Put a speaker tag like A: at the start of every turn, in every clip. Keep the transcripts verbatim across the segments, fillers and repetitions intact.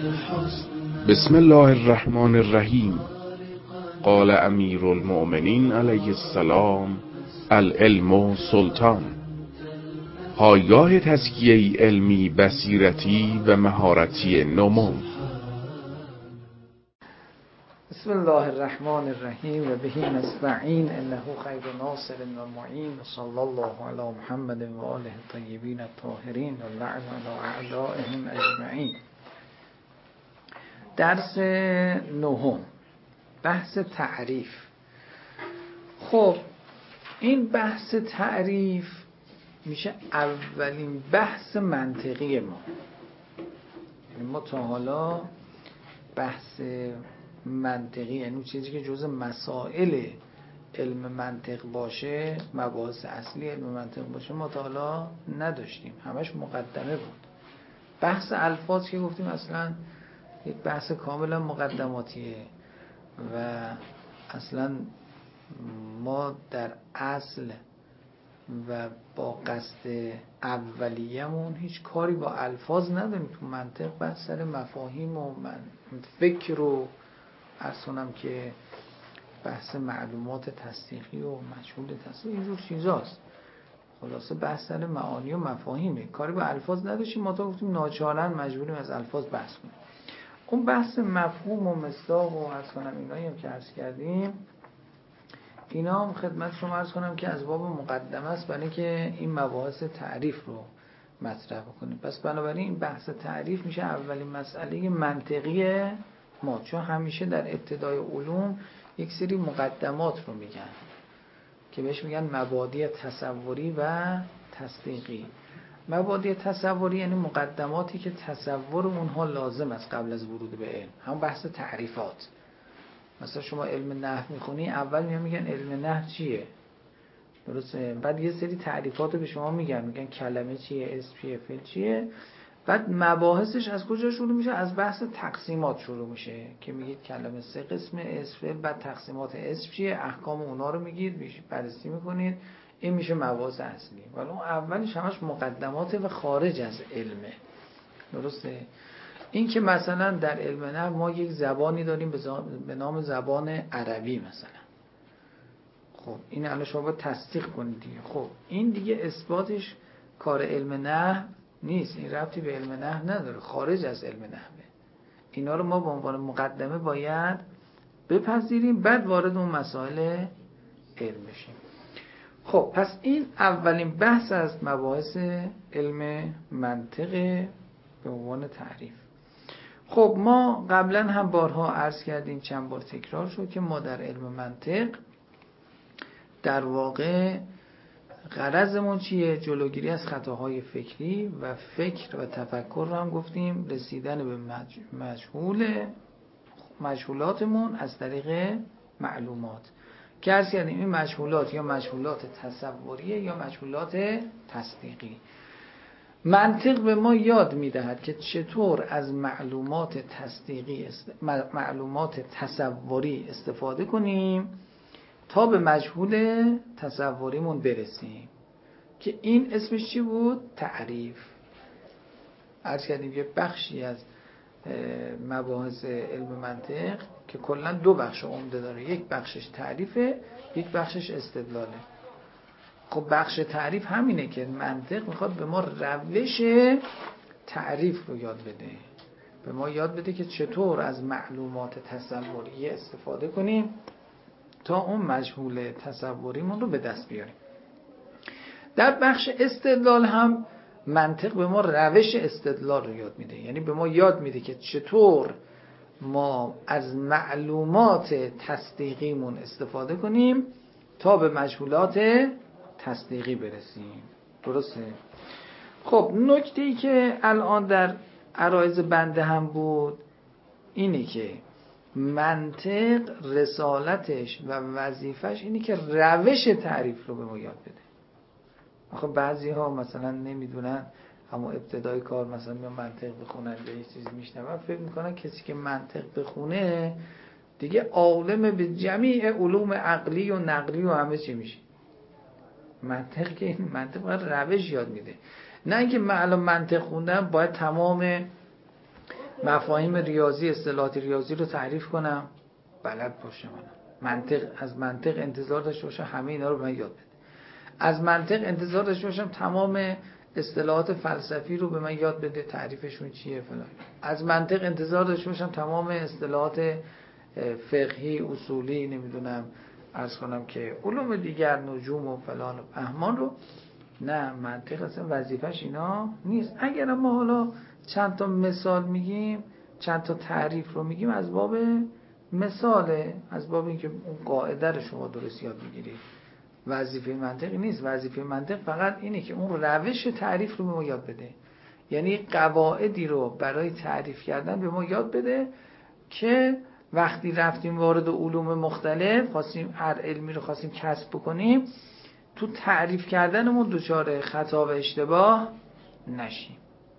A: بسم الله الرحمن الرحیم. قال امیر المؤمنین علیه السلام: العلم سلطان. پایگاه تزکیه علمی، بصیرتی و مهارتی نمو.
B: بسم الله الرحمن الرحیم و به نستعین انه خیر ناصر و معین و صلی الله علی محمد و آله الطیبین الطاهرین و لعن علی اعدائهم اجمعین. درس نهم، بحث تعریف. خب این بحث تعریف میشه اولین بحث منطقی ما. ما تا حالا بحث منطقی، یعنی چیزی که جزء مسائل علم منطق باشه، مباحث اصلی علم منطق باشه، ما تا حالا نداشتیم. همش مقدمه بود. بحث الفاظ که گفتیم اصلا یک بحث کاملا مقدماتیه و اصلا ما در اصل و با قصد اولیه‌مون هیچ کاری با الفاظ نداریم. تو منطق بحث سر مفاهیم و من فکر رو عرض کنم که بحث معلومات تصدیقی و مجهول تصدیقی اینجور چیزاست. خلاصه بحث سر معانی و مفاهیمه، کاری با الفاظ نداشتیم. ما تا گفتیم ناچارن مجبوریم از الفاظ بحث کنیم. اون بحث مفهوم و مصداق و عرض کنم اینایی هم که عرض کردیم، اینا هم خدمت شما عرض کنم که از باب مقدمه است برای که این مباحث تعریف رو مطرح بکنیم. پس بنابراین این بحث تعریف میشه اولین مسئله منطقی ما، چون همیشه در ابتدای علوم یک سری مقدمات رو میگن که بهش میگن مبادی تصوری و تصدیقی. مبادی تصوری یعنی مقدماتی که تصور اونها لازم است قبل از ورود به علم، هم بحث تعریفات. مثلا شما علم نحو میخونی، اول میگن علم نحو چیه، درسته؟ بعد یه سری تعریفات رو به شما میگن، میگن کلمه چیه، اسم چیه، فعل چیه. بعد مباحثش از کجا شروع میشه؟ از بحث تقسیمات شروع میشه که میگید کلمه سه قسم، اسم، فعل. بعد تقسیمات اسم چیه، احکام اونا رو میگید، بررسی میکنید. این میشه مباحث اصلی. ولی اون اولش همش مقدمات و خارج از علمه، درسته؟ این که مثلا در علم نحو ما یک زبانی داریم به نام زبان عربی مثلا. خب این الان شما باید تصدیق کنید دیگه. خب این دیگه اثباتش کار علم نحو نیست، این ربطی به علم نحو نداره، خارج از علم نحوه. اینا رو ما به عنوان مقدمه باید بپذیریم، بعد وارد اون مسائل علم بشیم. خب پس این اولین بحث از مباحث علم منطق به عنوان تعریف. خب ما قبلا هم بارها عرض کردیم، چند بار تکرار شد که ما در علم منطق در واقع غرضمون چیه؟ جلوگیری از خطاهای فکری و فکر و تفکر رو هم گفتیم، رسیدن به مجهول مجهولاتمون از طریق معلومات که عرض کردیم این مجهولات یا مجهولات تصوریه یا مجهولات تصدیقی. منطق به ما یاد میدهد که چطور از معلومات تصدیقی است... معلومات تصوری استفاده کنیم تا به مجهول تصوریمون برسیم که این اسمش چی بود؟ تعریف. عرض کردیم یه بخشی از مباحث علم منطق که کلا دو بخش عمده داره، یک بخشش تعریفه، یک بخشش استدلاله. خب بخش تعریف همینه که منطق میخواد به ما روش تعریف رو یاد بده، به ما یاد بده که چطور از معلومات تصوری استفاده کنیم تا اون مجهول تصوریمون رو به دست بیاریم. در بخش استدلال هم منطق به ما روش استدلال رو یاد میده، یعنی به ما یاد میده که چطور ما از معلومات تصدیقیمون استفاده کنیم تا به مجهولات تصدیقی برسیم، درسته؟ خب نکته‌ای که الان در عرایض بنده هم بود اینه که منطق رسالتش و وظیفش اینه که روش تعریف رو به ما یاد بده. آخه بعضی ها مثلا نمیدونن، اما ابتدای کار مثلا میان منطق بخونن یا یه چیزی میشنون، فکر میکنن کسی که منطق بخونه دیگه عالم به جمیع علوم عقلی و نقلی و همه چی میشه. منطق که این منطق باید روش یاد میده، نه اینکه من الان منطق خوندم باید تمام مفاهیم ریاضی، اصطلاحات ریاضی رو تعریف کنم، بلد باشم. منطق، از منطق انتظار داشته باشم همه اینا رو به من یاد بده. از منطق انتظار داشته باشم تمام اصطلاحات فلسفی رو به من یاد بده، تعریفشون چیه فلان. از منطق انتظار داشته باشم تمام اصطلاحات فقهی، اصولی، نمیدونم عرض کنم که علوم دیگر، نجوم و فلان و بهمان رو. نه، منطق اصلا وظیفش اینا نیست. اگر ما حالا چند تا مثال میگیم، چند تا تعریف رو میگیم، از باب مثاله، از باب اینکه اون قاعده رو شما درست یاد میگیرید. وظیفه منطقی نیست. وظیفه منطق فقط اینه که اون روش تعریف رو به ما یاد بده، یعنی قواعدی رو برای تعریف کردن به ما یاد بده که وقتی رفتیم وارد علوم مختلف، خواستیم هر علمی رو خواستیم کسب بکنیم، تو تعریف کردنمون دچار خطا و اشتباه نشیم.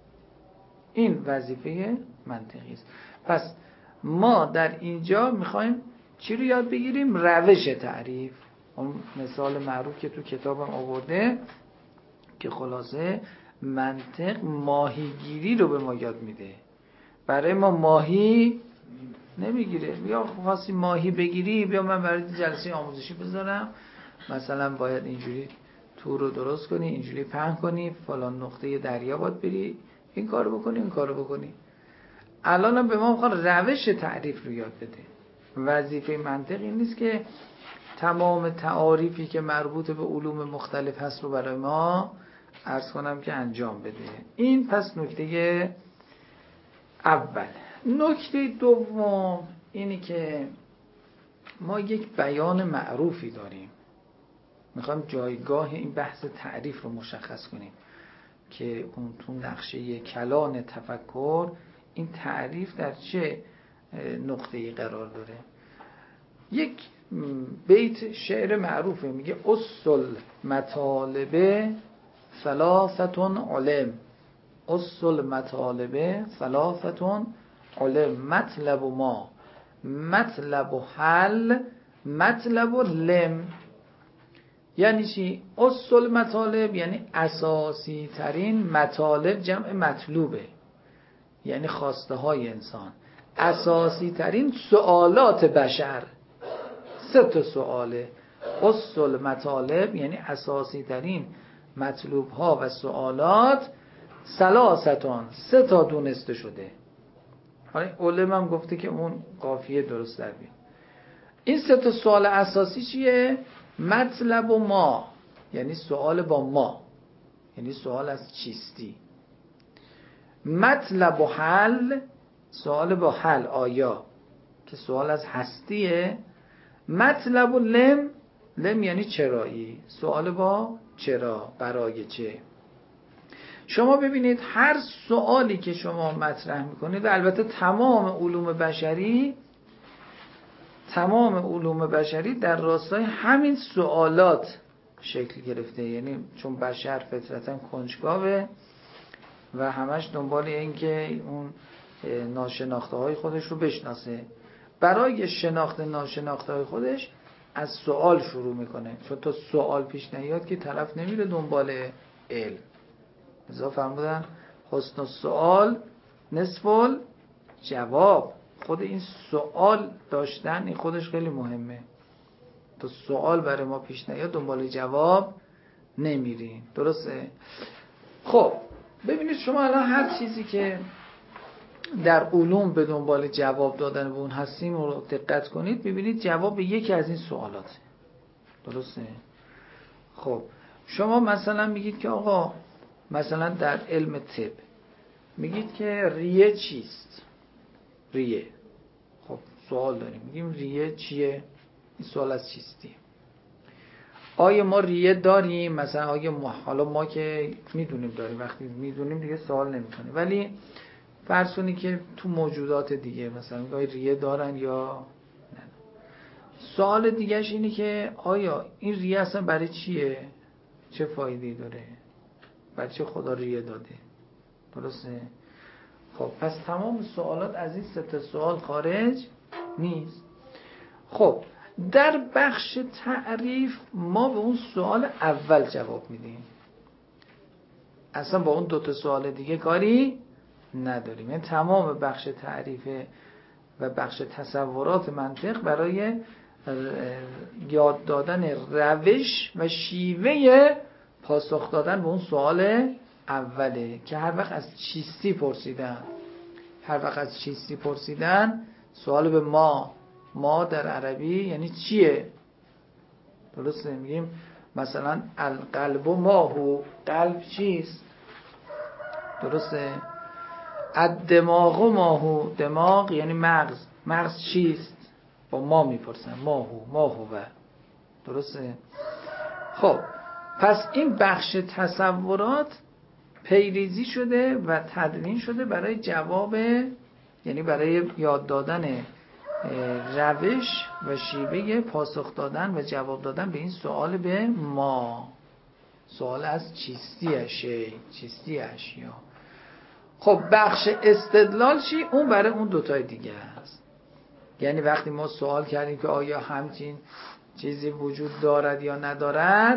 B: این وظیفه منطقی است. پس ما در اینجا میخوایم چی رو یاد بگیریم؟ روش تعریف. اون مثال معروف که تو کتابم آورده که خلاصه منطق ماهیگیری رو به ما یاد میده. برای ما ماهی نمیگیره. بیا خواستی ماهی بگیری، بیا من برای جلسه آموزشی بذارم، مثلا باید اینجوری تور رو درست کنی، اینجوری پهن کنی، فلان نقطه دریا باید بری، این کارو بکنی، این کارو بکنی. الانم به ما میخواد روش تعریف رو یاد بده. وظیفه منطق این نیست که تمام تعاریفی که مربوط به علوم مختلف هست رو برای ما عرض کنم که انجام بده. این پس نکته اول. نکته دوم اینی که ما یک بیان معروفی داریم، میخوایم جایگاه این بحث تعریف رو مشخص کنیم که اون تو نقشه کلان تفکر این تعریف در چه نقطه‌ای قرار داره. یک بیت شعر معروفه میگه اصل مطالب ثلاثتون علم، اصل مطالب ثلاثتون علم، مطلب ما، مطلب حل، مطلب لم. یعنی چی؟ اصل مطالب یعنی اساسی ترین مطالب، جمع مطلوبه، یعنی خواسته های انسان. اساسی ترین سوالات بشر، سه تا سواله. اصل مطالب یعنی اساسی ترین مطلوب ها و سوالات، ثلاثتون، سه تا دونسته شده. حالا علم هم گفته که اون قافیه درست در بیاد. این سه تا سوال اساسی چیه؟ مطلب و ما یعنی سوال با ما، یعنی سوال از چیستی. مطلب و حل، سوال با حل، آیا، که سوال از هستیه. مطلب و لم، لم یعنی چرایی، سوال با چرا، برای چه. شما ببینید هر سوالی که شما مطرح میکنید، و البته تمام علوم بشری، تمام علوم بشری در راستای همین سوالات شکل گرفته. یعنی چون بشر فطرتاً کنجکاوه و همش دنبال این که اون ناشناخته های خودش رو بشناسه، برای شناخت ناشناخته های خودش از سوال شروع میکنه. چون تا سوال پیش نیاد که طرف نمیره دنبال علم. لذا فرمودن حسن السؤال نصف الجواب. خود این سوال داشتن این خودش خیلی مهمه. تا سوال برای ما پیش نیاد دنبال جواب نمیریم. درسته؟ خب ببینید شما الان هر چیزی که در علوم به دنبال جواب دادن به اون هستیم رو دقت کنید، ببینید جواب به یکی از این سوالاته. درسته؟ خب شما مثلا میگید که آقا مثلا در علم طب میگید که ریه چیست؟ ریه. خب سوال داریم، میگیم ریه چیه؟ این سوال از چیستی. آیا ما ریه داریم؟ مثلا آیا ما، حالا ما که میدونیم داریم، وقتی میدونیم دیگه سوال نمیکنیم، ولی فرض کنید که تو موجودات دیگه مثلا آیا ریه دارن یا نه. سوال دیگهش اینه که آیا این ریه اصلا برای چیه؟ چه فایده‌ای داره؟ برای چه خدا ریه داده؟ درسته؟ خب پس تمام سوالات از این سه تا سوال خارج نیست. خب در بخش تعریف ما به اون سوال اول جواب میدیم، اصلا با اون دو تا سوال دیگه کاری نداریم. یعنی تمام بخش تعریف و بخش تصورات منطق برای یاد دادن روش و شیوه پاسخ دادن به اون سوال اوله که هر وقت از چیستی پرسیدن هر وقت از چیستی پرسیدن سوال به ما ما در عربی یعنی چیه؟ درسته؟ میگیم مثلا القلب ماهو، قلب چیست؟ درسته؟ الدماغ ماهو، دماغ یعنی مغز، مغز چیست؟ با ما میپرسن ماهو ماهو و درسته؟ خب پس این بخش تصورات پیریزی شده و تدوین شده برای جواب، یعنی برای یاد دادن روش و شیوه پاسخ دادن و جواب دادن به این سوال به ما، سوال از چیستی اشی چیستی اشیا. خب بخش استدلال چی؟ اون برای اون دوتای دیگه است. یعنی وقتی ما سوال کردیم که آیا همچین چیزی وجود دارد یا ندارد،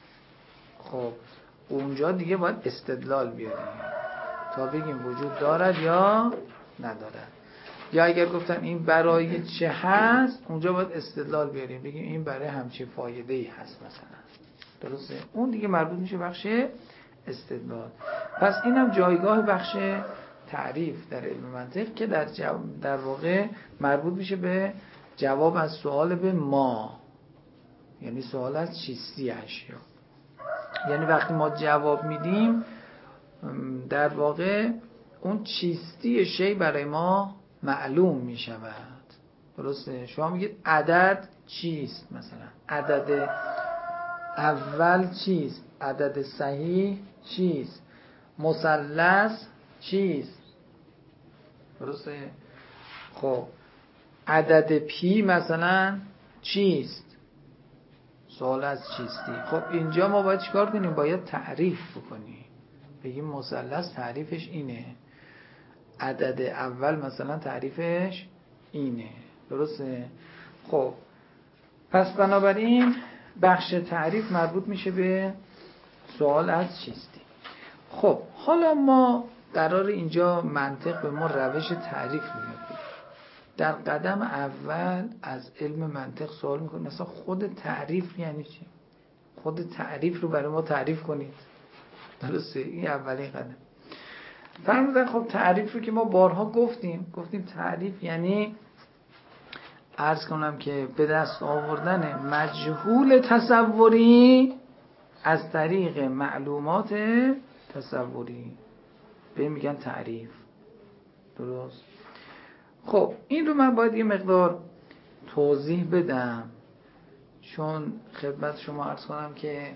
B: خب اونجا دیگه باید استدلال بیاریم تا بگیم وجود دارد یا ندارد. یا اگر گفتن این برای چه هست، اونجا باید استدلال بیاریم بگیم این برای همچین فایده ای هست مثلا. درسته؟ اون دیگه مربوط میشه بخش استدلال. پس اینم جایگاه بخش تعریف در علم منطق که در, جو... در واقع مربوط میشه به جواب از سوال به ما، یعنی سوال از چیستی اشیا. یعنی وقتی ما جواب میدیم در واقع اون چیستی شی برای ما معلوم میشود. درسته؟ شما میگید عدد چیست؟ مثلا عدد اول چیست؟ عدد صحیح چیست؟ مثلث چیست؟ درسته؟ خب عدد پی مثلا چیست؟ سوال از چیستی. خب اینجا ما باید چیکار کنیم؟ باید تعریف بکنیم. بگیم مثلث تعریفش اینه، عدد اول مثلا تعریفش اینه. درسته؟ خب پس بنابراین بخش تعریف مربوط میشه به سوال از چیستی. خب حالا ما قرار اینجا منطق به ما روش تعریف میده. در قدم اول از علم منطق سوال میکنه مثلا خود تعریف یعنی چی؟ خود تعریف رو برای ما تعریف کنید. درسته؟ این اولین قدم. فرمودن خب تعریف رو که ما بارها گفتیم گفتیم تعریف یعنی عرض کنم که به دست آوردن مجهول تصوری از طریق معلومات تصوری، به میگن تعریف. درست؟ خب این رو من باید یه مقدار توضیح بدم، چون خدمت شما عرض کنم که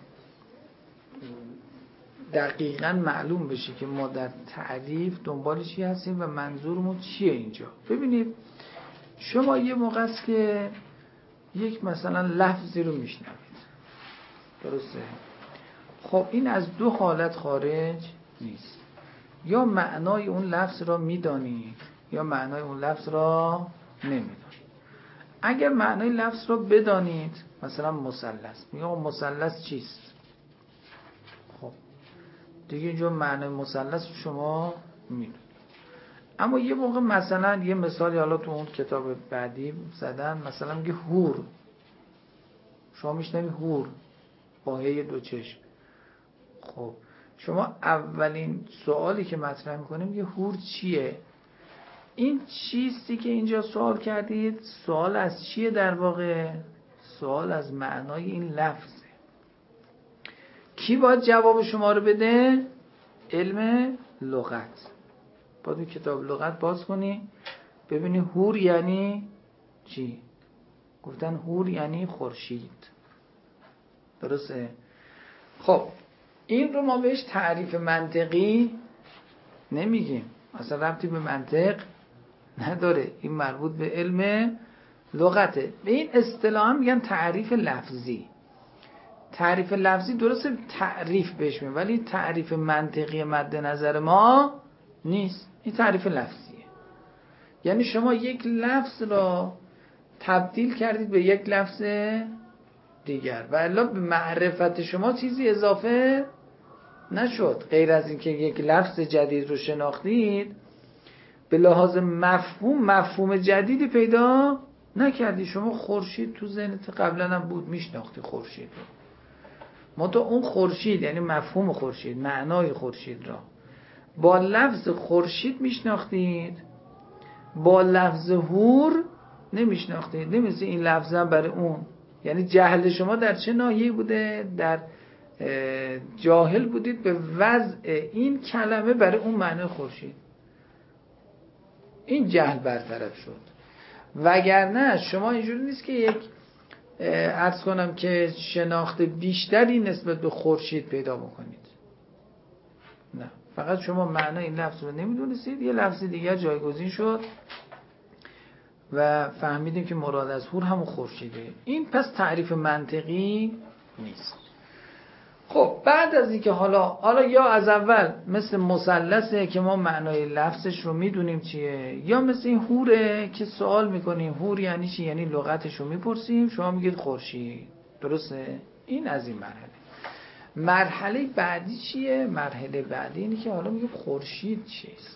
B: دقیقاً معلوم بشه که ما در تعریف دنبال چی هستیم و منظورمون چیه اینجا. ببینید شما یه موقع است که یک مثلا لفظی رو میشنوید، درسته؟ خب این از دو حالت خارج نیست، یا معنای اون لفظ را میدانید یا معنای اون لفظ را نمیدانید. اگر معنای لفظ را بدانید، مثلا مثلث، میگه مثلث چیست؟ خب دیگه اینجا معنای مثلث شما میدونید. اما یه موقع مثلا یه مثالی حالا تو اون کتاب بعدی زدن، مثلا میگه هور، شما میشنوی هور با هی دو چشم. خب شما اولین سوالی که مطرح میکنه میگه هور چیه؟ این چیستی که اینجا سوال کردید سوال از چیه در واقع؟ سوال از معنای این لفظه. کی باید جواب شما رو بده؟ علم لغت. باید این کتاب لغت باز کنی ببینی هور یعنی چی. گفتن هور یعنی خورشید. درسته؟ خب این رو ما بهش تعریف منطقی نمیگیم، اصلا ربطی به منطق نداره، این مربوط به علم لغته. به این اصطلاح میگن تعریف لفظی. تعریف لفظی درسته تعریف بهش میگن، ولی تعریف منطقی مد نظر ما نیست. این تعریف لفظیه، یعنی شما یک لفظ را تبدیل کردید به یک لفظ دیگر و الا به معرفت شما چیزی اضافه نشد. غیر از اینکه یک لفظ جدید رو شناختید، به لحاظ مفهوم مفهوم جدیدی پیدا نکردی. شما خورشید تو ذهنت قبلا هم بود، میشناختی خورشید رو، منتها اون خورشید یعنی مفهوم خورشید، معنای خورشید را با لفظ خورشید میشناختید، با لفظ هور نمیشناختید. نمیشه این لفظ هم برای اون، یعنی جهل شما در چه ناحیه‌ای بوده؟ در جاهل بودید به وضع این کلمه برای اون معنی خورشید. این جهل برطرف شد. وگرنه شما اینجوری نیست که یک عرض کنم که شناخت بیشتری نسبت به خورشید پیدا بکنید. نه، فقط شما معنی این لفظ رو نمیدونستید، یه لفظ دیگر جایگزین شد و فهمیدیم که مراد از هور همون خورشیده. این پس تعریف منطقی نیست. خب بعد از اینکه حالا حالا یا از اول مثل مثلثه که ما معنای لفظش رو میدونیم چیه، یا مثل این هوره که سوال میکنیم هور یعنی چی، یعنی لغتش رو میپرسیم، شما میگید خورشید. درسته؟ این از این مرحله. مرحله بعدی چیه؟ مرحله بعدی اینه که حالا میگیم خورشید چیست،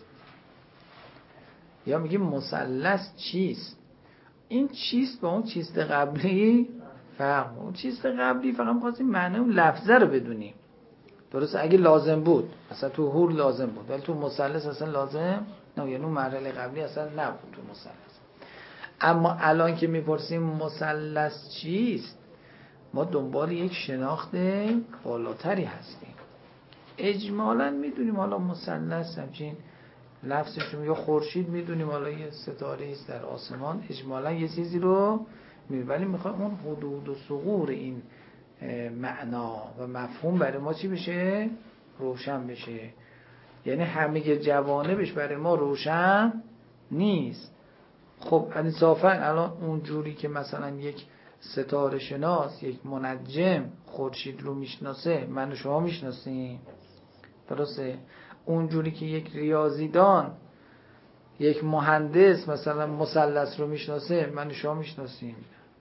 B: یا میگیم مثلث چیست. این چیست با اون چیست قبلی فرق. اون چیست قبلی فقط می‌خواستیم معنی اون لفظه رو بدونیم. درسته؟ اگه لازم بود مثلا تو هور لازم بود، ولی تو مثلث اصلا لازم نه، یعنی اون مرحله قبلی اصلا نبود تو مثلث. اما الان که میپرسیم مثلث چیست، ما دنبال یک شناخت بالاتری هستیم. اجمالاً میدونیم حالا مثلث همچین لفظش رو، یا خورشید میدونیم حالا یه ستاره است در آسمان، اجمالاً یه چیزی رو میدونیم، ولی میخوایم اون حدود و ثغور این معنا و مفهوم برای ما چی بشه؟ روشن بشه. یعنی همه جوانبش برای ما روشن نیست. خب انصافاً الان اون جوری که مثلا یک ستاره شناس، یک منجم خورشید رو میشناسه، من و شما میشناسیم. درسته؟ اونجوری که یک ریاضیدان، یک مهندس مثلا مثلث رو میشناسه، من و شما میشناسیم.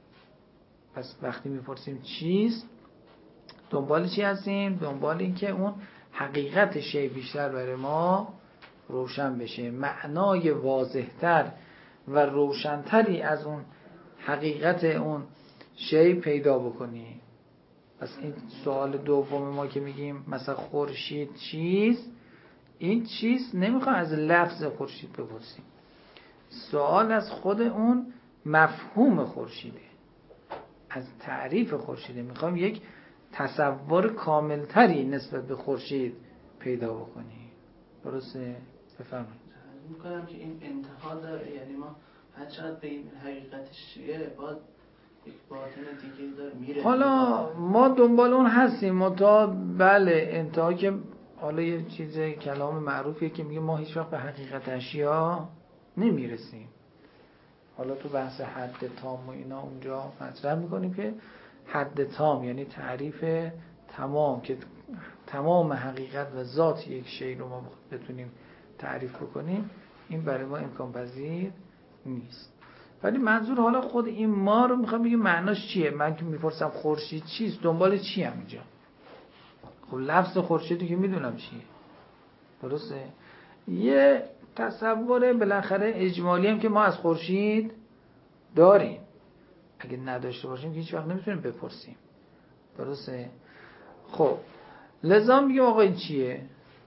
B: پس وقتی میپرسیم چیست، دنبال چی هستیم؟ دنبال این که اون حقیقت شی بیشتر برای ما روشن بشه، معنای واضحتر و روشنتری از اون حقیقت اون شی پیدا بکنیم. پس این سوال دوم ما که میگیم مثلا خورشید چیست، این چیست نمیخوام از لفظ خورشید بپرسیم، سوال از خود اون مفهوم خورشیده، از تعریف خورشیده. میخوام یک تصور کاملتری نسبت به خورشید پیدا بکنیم. درسته؟ بفرمایید.
C: میکنم که این انتها داره، یعنی ما هر چقدر به این حقیقتش چیه باید یک باطن دیگه داره میره.
B: حالا ما دنبال اون هستیم متا بله انتها که حالا یه چیز کلام معروفیه که میگه ما هیچ وقت به حقیقت اشیا نمیرسیم. حالا تو بحث حد تام و اینا اونجا مطرح میکنیم که حد تام یعنی تعریف تمام، که تمام حقیقت و ذات یک شی رو ما بتونیم تعریف بکنیم، این برای ما امکان پذیر نیست. ولی منظور حالا خود این ما رو میخوام بگیم معناش چیه. من که میپرسم خورشید چیست، دنبال چی هم اینجا؟ خب لفظ خورشیدی که میدونم چیه. درسته؟ یه تصور بالاخره اجمالی هم که ما از خورشید داریم، اگه نداشته باشیم هیچ وقت نمیتونیم بپرسیم. درسته؟ خب لذا میگم آقا این چیه؟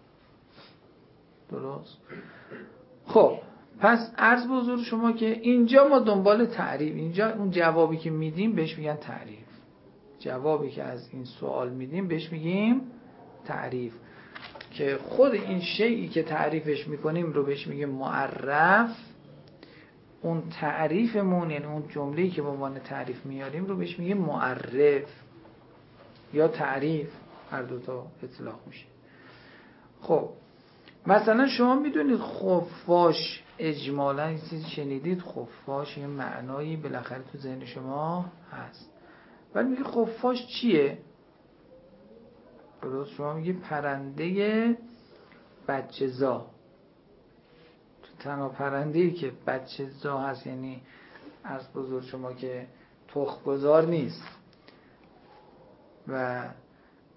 B: درست؟ خب پس عرض به حضور شما که اینجا ما دنبال تعریف، اینجا اون جوابی که میدیم بهش میگن تعریف. جوابی که از این سوال میدیم بهش میگیم تعریف، که خود این شیئی که تعریفش میکنیم رو بهش میگیم معرف. اون تعریفمون یعنی اون جمله‌ای که به عنوان تعریف میاریم رو بهش میگیم معرف یا تعریف، هر دو تا اطلاق میشه. خب مثلا شما میدونید خفاش، اجمالاً این چیزی شنیدید، خفاش یه معنایی بالاخره تو ذهن شما هست، ولی میگه خفاش چیه؟ درست؟ شما میگی پرنده بچه‌زا. تو تنها پرنده‌ای که بچه‌زا هست یعنی از بزرگ شما که تخم گذار نیست و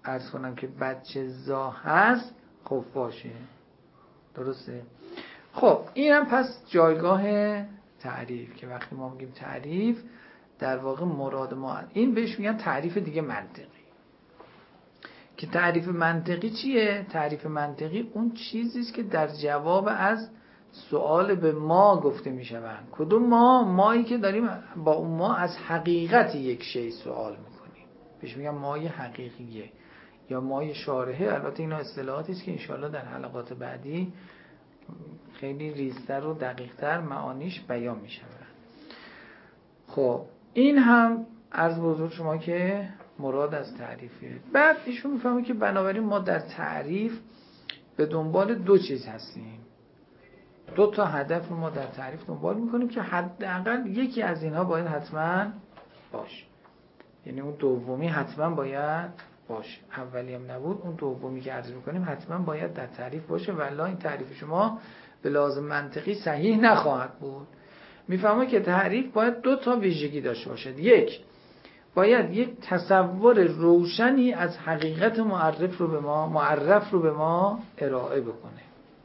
B: عرض کنم که بچه زا هست، خب باشه. درسته؟ خب این هم پس جایگاه تعریف، که وقتی ما میگیم تعریف در واقع مراد ما این بهش میگن تعریف دیگه منطقی. که تعریف منطقی چیه؟ تعریف منطقی اون چیزیست که در جواب از سوال به ما گفته میشوند. کدوم ما؟ مایی که داریم با اون ما از حقیقت یک شی سوال میکنیم، بهش میگن مای حقیقیه یا مای شارحه. البته اینا اصطلاحاتی است که انشاءالله در حلقات بعدی خیلی ریزتر و دقیقتر معانیش بیان میشود. خب این هم عرض به حضور شما که مراد از تعریفه. بعد ایشون میفهمه که بنابراین ما در تعریف به دنبال دو چیز هستیم، دو تا هدف رو ما در تعریف دنبال میکنیم که حداقل یکی از اینها باید حتما باشه. یعنی اون دومی حتما باید باشه، اولی هم نبود، اون دومی که عرض میکنیم حتما باید در تعریف باشه، والا این تعریف شما به لازم منطقی صحیح نخواهد بود. میفهمه که تعریف باید دو تا ویژگی داشته باشد. یک، باید یک تصور روشنی از حقیقت معرف رو به ما معرف رو به ما ارائه بکنه.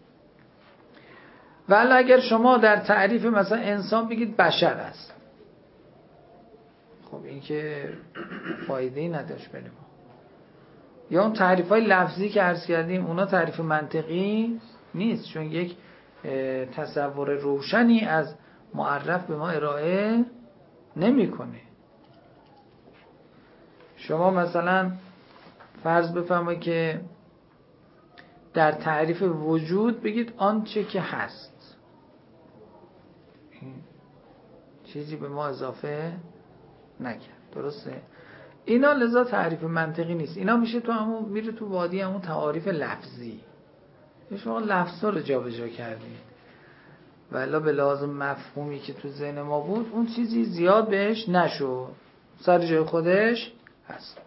B: ولی اگر شما در تعریف مثلا انسان بگید بشر است، خب این که فایده‌ای نداشت برای ما. یا اون تعریف های لفظی که عرض کردیم اونا تعریف منطقی نیست، چون یک تصور روشنی از معرف به ما ارائه نمیکنه. شما مثلا فرض بفرمایید که در تعریف وجود بگید آنچه که هست، چیزی به ما اضافه نکرد. درسته؟ اینا لذا تعریف منطقی نیست. اینا میشه تو همون میره تو وادی همون تعاریف لفظی. شما لفظا رو جا به جا کردید ولی به لازم مفهومی که تو ذهن ما بود اون چیزی زیاد بهش نشد، سر جای خودش هست.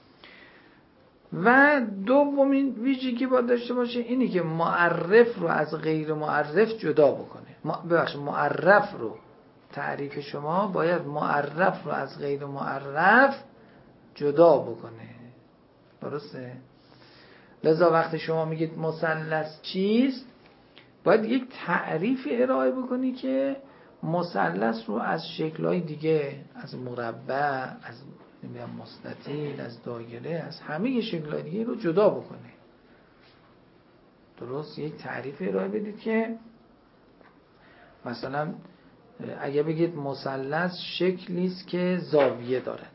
B: و دومین ویژگی باید داشته باشه اینی که معرف رو از غیر معرف جدا بکنه. ببخشید معرف رو، تعریف شما باید معرف رو از غیر معرف جدا بکنه. درسته؟ لذا وقتی شما میگید مثلث چیست، باید یک تعریفی ارائه بکنی که مثلث رو از شکل‌های دیگه، از مربع، از مستطیل، از دایره، از همه شکل‌های دیگه رو جدا بکنه. درست؟ یک تعریف ارائه بدید که مثلا اگه بگید مثلث شکلی است که زاویه دارد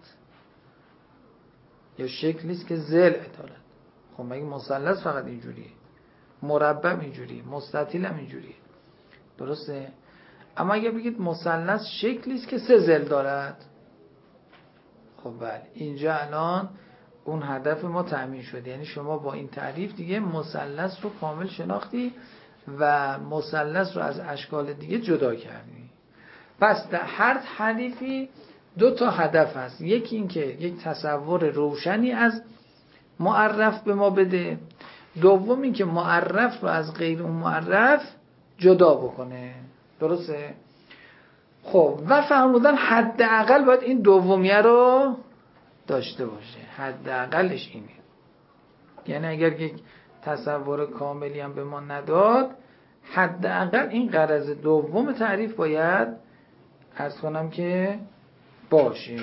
B: یا شکلی است که ضلع دارد، خب مگه مثلث فقط اینجوریه؟ مربع اینجوریه، مستطیل هم اینجوریه. درسته؟ اما اگه بگید مثلث شکلی است که سه ضلع دارد، خب بله، اینجا الان اون هدف ما تأمین شده. یعنی شما با این تعریف دیگه مثلث رو کامل شناختی و مثلث رو از اشکال دیگه جدا کردی. پس در هر تعریفی دو تا هدف هست. یکی این که یک تصور روشنی از معرف به ما بده، دوم این که معرف رو از غیر اون معرف جدا بکنه. درسته؟ خب و فرمودن حداقل باید این دومیه رو داشته باشه. حداقلش اینه. یعنی اگر یک تصور کاملی هم به ما نداد، حداقل این غرض دوم تعریف باید عرض کنم که باشه.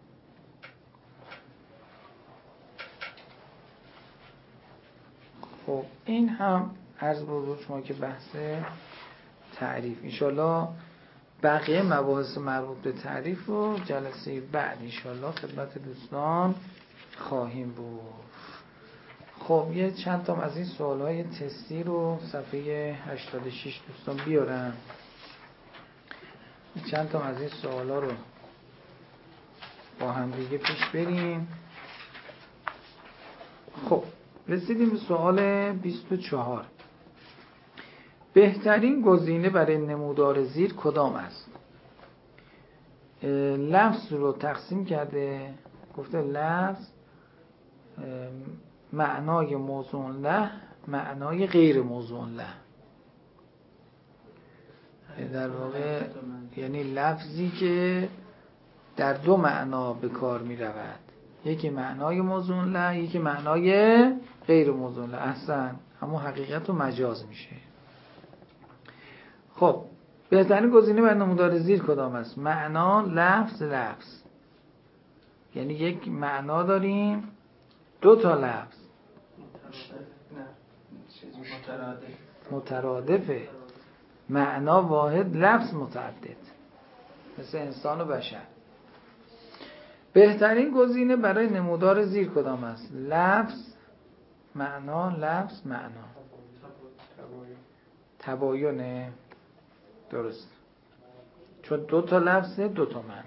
B: خب این هم عرض به حضور شما که بحث تعریف. انشالله بقیه مباحث مربوط به تعریف رو جلسه بعد انشالله خدمت دوستان خواهیم بود. خب یه چند تا از این سوالهای تستی رو صفحه هشتاد و شش دوستان بیارن. چند تا از این سوالا رو با هم دیگه پیش بریم. خب رسیدیم به سوال بیست و چهار. بهترین گزینه برای نمودار زیر کدام است؟ لفظ رو تقسیم کرده، گفته لفظ معنای موضوع له، معنای غیر موضوع له. در واقع یعنی لفظی که در دو معنا به کار می رود. یکی معنای موضوع له، یکی معنای غیر موضوع له. احسن، همون حقیقت و مجاز میشه. خب بهترین گزینه بر نمودار زیر کدام است؟ معنا، لفظ، لفظ. یعنی یک معنا داریم، دو تا لفظ مترادفه، معنا واحد، لفظ متعدد، مثل انسان و بشر. بهترین گزینه برای نمودار زیر کدام است؟ لفظ، معنا، لفظ، معنا. تباینه، درست، چون دو تا لفظه، دو تا معنا.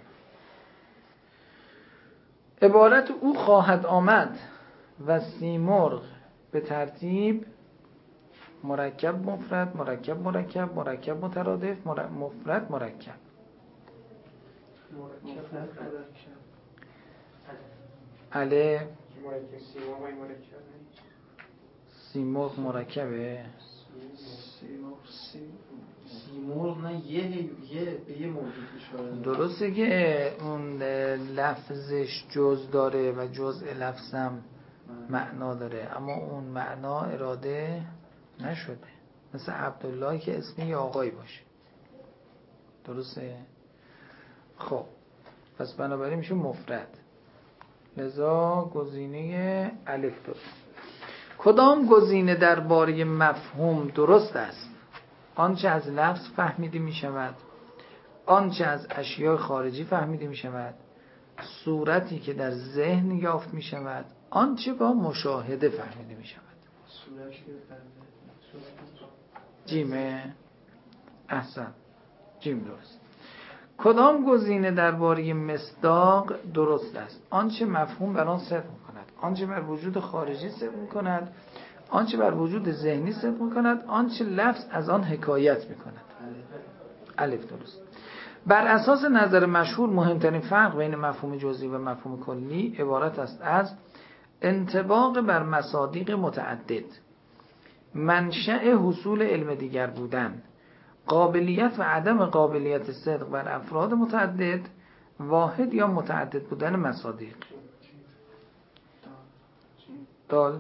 B: عبارت او خواهد آمد و سیمرغ به ترتیب مرکب مفرد، مرکب مرکب، مرکب مترادف، مفرد مرکب. اله سیمرغ مرکبه،
C: سیمرغ نه یه یه به یه موجود اشاره.
B: درسته که اون لفظش جز داره و جزء لفظم معنا داره، اما اون معنا اراده نشده. مثل عبدالله که اسم یه آقایی باشه، درسته؟ خب پس بنابراین میشه مفرد. لذا گزینه الف درست. کدام گزینه درباره مفهوم درست است؟ آنچه از لفظ فهمیده می شود، آنچه از اشیاء خارجی فهمیده می شود، صورتی که در ذهن یافت می شود، آنچه با مشاهده فهمیده می شود. جیمه؟ احسن، جیم درست. کدام گزینه درباره مصداق درست است؟ آنچه مفهوم بر آن صدق می‌کند، آنچه بر وجود خارجی صدق می‌کند، آنچه بر وجود ذهنی صدق می‌کند، آنچه لفظ از آن حکایت می‌کند. الف درست. بر اساس نظر مشهور مهمترین فرق بین مفهوم جزئی و مفهوم کلی عبارت است از انطباق بر مصادیق متعدد، منشأ حصول علم دیگر بودن، قابلیت و عدم قابلیت صدق بر افراد متعدد، واحد یا متعدد بودن مصادیق. دال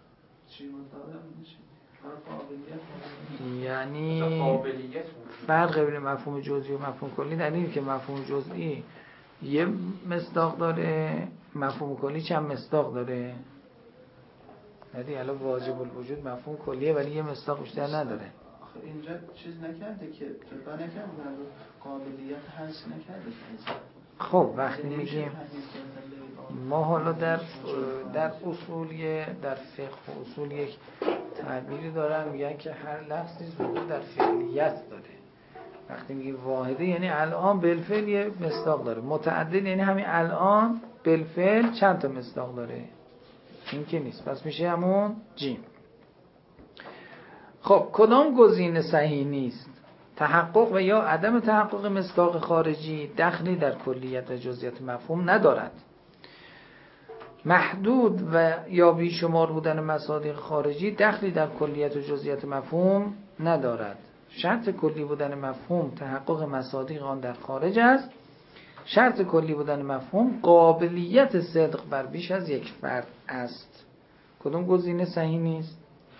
B: یعنی فرق بین مفهوم جزئی و مفهوم کلی در اینه که مفهوم جزئی یه مصداق داره، مفهوم کلی چند مصداق داره. یعنی الان واجب الوجود مفهوم کلیه ولی یه مصداق بیشتر نداره.
C: اینجا چیز نکرده که جدا نکرده، قابلیت هست نکرده.
B: خب وقتی میگیم ما حالا در در اصولیه در فقه و اصول یک تعبیری دارن میگن که هر لفظی ظهور در فعلیت داره. وقتی میگیم واحده یعنی الان بالفعل یه مصداق داره، متعدد یعنی همین الان بالفعل چند تا مصداق داره. این که نیست، پس میشه همون جیم. خب کدام گزینه صحیح نیست؟ تحقق و یا عدم تحقق مصداق خارجی دخلی در کلیت و جزئیات مفهوم ندارد. محدود و یا بیشمار بودن مصادیق خارجی دخلی در کلیت و جزئیات مفهوم ندارد. شرط کلی بودن مفهوم تحقق مصادیق آن در خارج است. شرط کلی بودن مفهوم قابلیت صدق بر بیش از یک فرد است. کدام گزینه صحیح نیست؟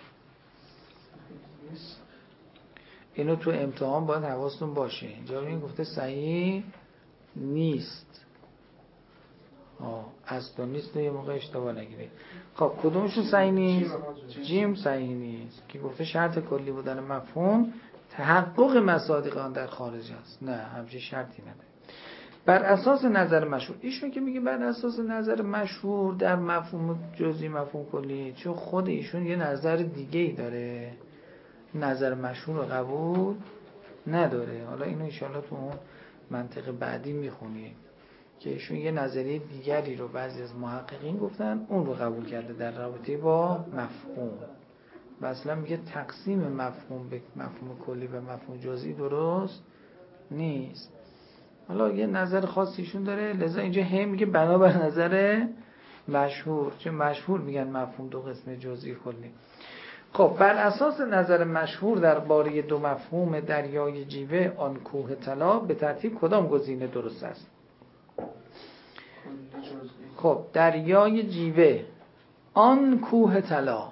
B: اینو تو امتحان باید حواستون باشه. اینجا این گفته صحیح نیست. آه از تو نیست، یه موقع اشتباه نگیرید. خب کدومشون صحیح نیست؟ جیم صحیح نیست که گفته شرط کلی بودن مفهوم تحقق مصادیق آن در خارج است. نه همچین شرطی نداره. بر اساس نظر مشهور، ایشون که میگه بر اساس نظر مشهور در مفهوم جزئی مفهوم کلی، چون خود ایشون یه نظر دیگه ای داره، نظر مشهور رو قبول نداره. حالا اینو انشاءالله تو اون منطقه بعدی میخونیم که ایشون یه نظریه دیگری رو بعضی از محققین گفتن اون رو قبول کرده در رابطه با مفهوم. و اصلا میگه تقسیم مفهوم به مفهوم کلی و مفهوم جزئی درست نیست. حالا یه نظر خاصیشون داره، لذا اینجا هم میگه بنابر نظر مشهور، چون مشهور میگن مفهوم دو قسم جزئی کلی. خب بر اساس نظر مشهور درباره دو مفهوم دریای جیوه آن کوه طلا به ترتیب کدام گزینه درست است؟ خب دریای جیوه آن کوه طلا.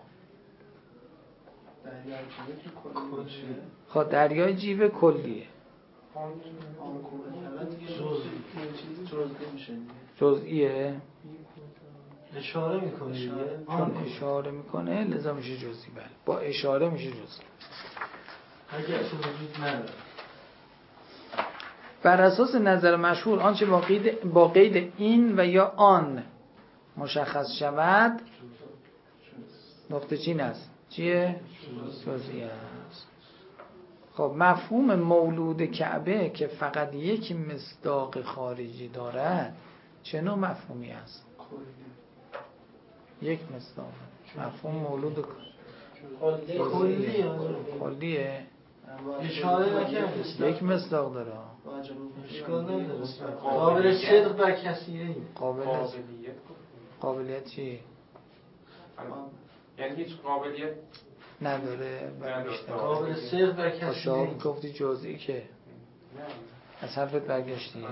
C: دریای جیوه که کلیه.
B: خب دریای جیوه کلیه.
C: آن کوه طلا دیگه جزئی جزئی میشه دیگه.
B: جزئیه؟
D: اشاره میکنه دیگه.
B: چون اشاره میکنه لذا میشه جزئی. بله با اشاره میشه جزئی.
D: اگه اصلا وجود نداره.
B: بر اساس نظر مشهور آنچه با قید با قید این و یا آن مشخص شود نقطه چین است. چیه؟ جزئی است. خب مفهوم مولود کعبه که فقط یک مصداق خارجی دارد چه نوع مفهومی است؟ یک مصداق. مفهوم مولود
D: کلیه.
B: کلیه.
D: اشاره نکنه.
B: یک مصداق داره.
D: اشکال نداره. قابل صدق بر کسیه.
B: قابل قابلیت چی؟
A: یعنی هیچ قابلیت
B: نداره برای بیشتر.
D: قابل صدق بر کسیه.
B: شما گفتی جزئی که از حرفت برگشتی.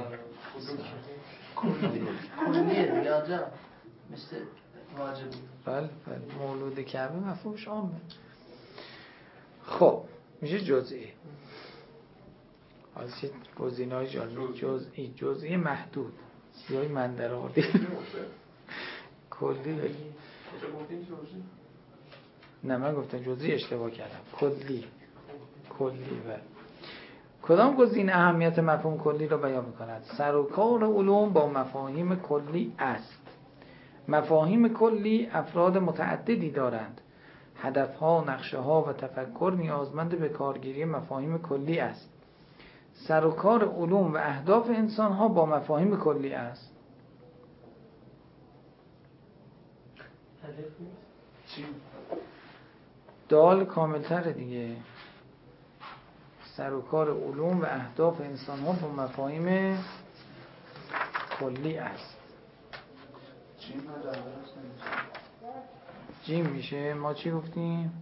C: کلیه دیگه آنجا مثل واجب.
B: بله بله مولود کعبه مفهومش عامه. خب میشه جزئی. از چه گزینه‌های جالب جزئی جزئی محدود یا من در آوردی کلی بگی. نه من گفتم جزئی اشتباه کردم. کلی کلی بله. کدام گزینه اهمیت مفهوم کلی را بیان می‌کند؟ سر و کار علوم با مفاهیم کلی است. مفاهیم کلی افراد متعددی دارند. هدفها، نقشه‌ها و تفکر نیازمند به کارگیری مفاهیم کلی است. سر و کار علوم و اهداف انسان‌ها با مفاهیم کلی است. دال کامل‌تره دیگه. سر و کار علوم و اهداف انسان‌ها با مفاهیم کلی است. جیم میشه. ما چی گفتیم؟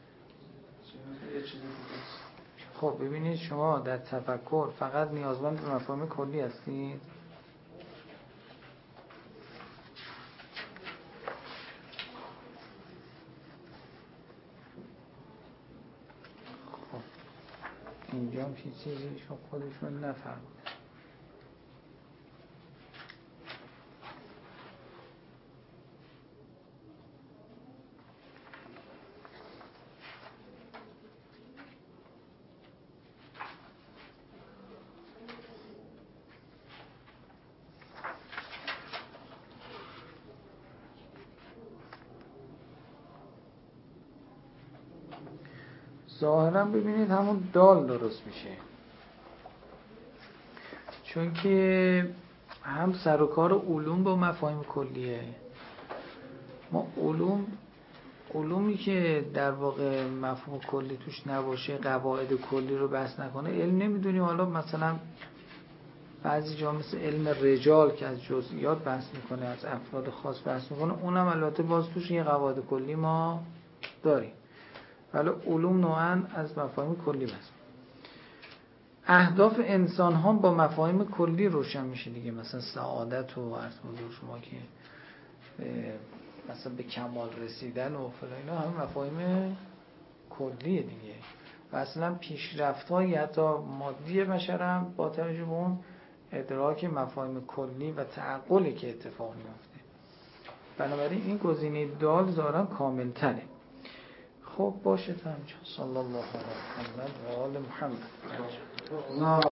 B: خب ببینید شما در تفکر فقط نیازمند به مفاهیم کلی هستید. خب اینجا هم چیزی شما خودشون نفهمید. ظاهرا ببینید همون دال درست میشه، چون که هم سر و کار علوم با مفاهیم کلیه. ما علوم علومی که در واقع مفهوم کلی توش نباشه، قواعد کلی رو بحث نکنه، علم نمیدونیم. حالا مثلا بعضی جا مثل علم رجال که از جزئیات بحث میکنه، از افراد خاص بحث میکنه، اونم البته باز توش یه قواعد کلی ما داریم. ولی علوم نوعاً از مفاهیم کلی بس. اهداف انسان ها با مفاهیم کلی روشن میشه دیگه. مثلا سعادت و عرض حضور شما که مثلا به کمال رسیدن و فلان، اینا هم مفاهیم کلیه دیگه. و اصلا پیشرفت های حتی مادی بشر هم با توجه به اون ادراک مفاهیم کلی و تعقلی که اتفاق میفته. بنابراین این گزینه دال ظاهرا کامل تره. خب باشه تا همینجا. صلی الله علیه و محمد و آل محمد.